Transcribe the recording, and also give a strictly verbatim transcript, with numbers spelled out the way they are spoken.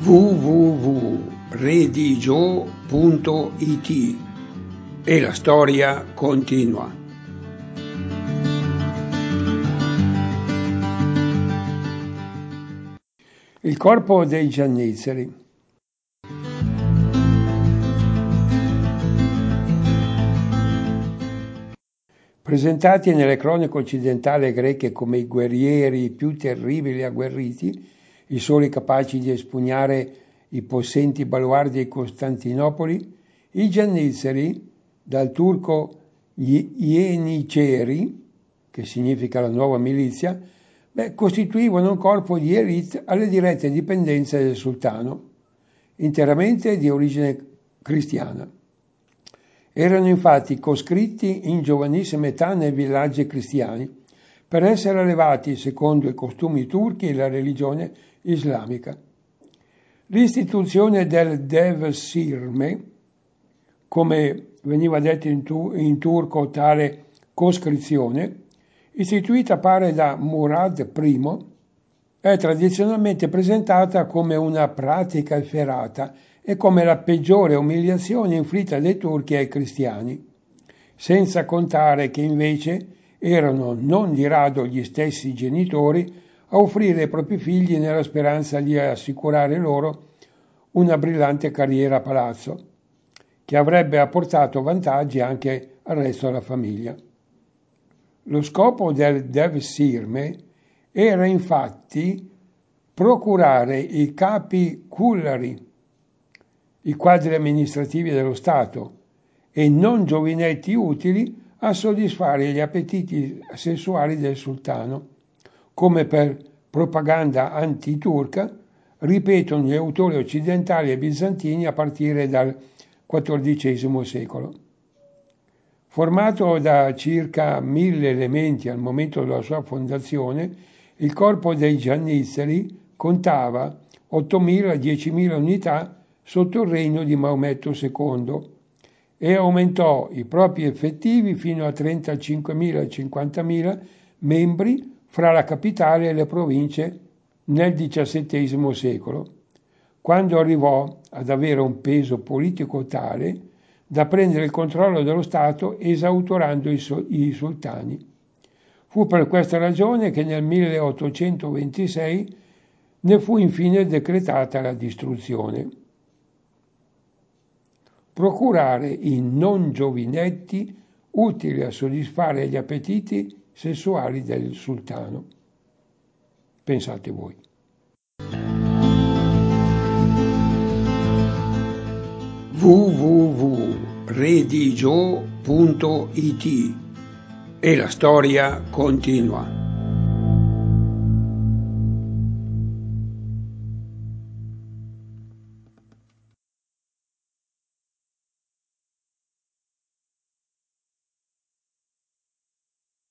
w w w punto redigio punto i t e la storia continua. Il corpo dei Giannizzeri. Presentati nelle cronache occidentali greche come i guerrieri più terribili e agguerriti, i soli capaci di espugnare i possenti baluardi di Costantinopoli, i Giannizzeri, dal turco Yeniceri, che significa la nuova milizia, beh, costituivano un corpo di élite alle dirette dipendenze del sultano, interamente di origine cristiana. Erano infatti coscritti in giovanissima età nei villaggi cristiani per essere allevati secondo i costumi turchi e la religione islamica. L'istituzione del devsirme, come veniva detto in, tu- in turco tale coscrizione, istituita pare da Murad I, è tradizionalmente presentata come una pratica efferata e come la peggiore umiliazione inflitta dai turchi ai cristiani, senza contare che invece erano non di rado gli stessi genitori a offrire ai propri figli nella speranza di assicurare loro una brillante carriera a palazzo, che avrebbe apportato vantaggi anche al resto della famiglia. Lo scopo del devsirme era infatti procurare i capi cullari, i quadri amministrativi dello Stato, e non giovinetti utili a soddisfare gli appetiti sessuali del sultano, come per propaganda antiturca ripetono gli autori occidentali e bizantini a partire dal quattordicesimo secolo. Formato da circa mille elementi al momento della sua fondazione, il corpo dei Giannizzeri contava ottomila-diecimila unità sotto il regno di Maometto secondo e aumentò i propri effettivi fino a trentacinquemila-cinquantamila membri fra la capitale e le province nel diciassettesimo secolo, quando arrivò ad avere un peso politico tale da prendere il controllo dello Stato esautorando i, so- i sultani. Fu per questa ragione che nel milleottocentoventisei ne fu infine decretata la distruzione. Procurare i non giovinetti utili a soddisfare gli appetiti sessuali del sultano. Pensate voi. w w w punto redigio punto i t e la storia continua.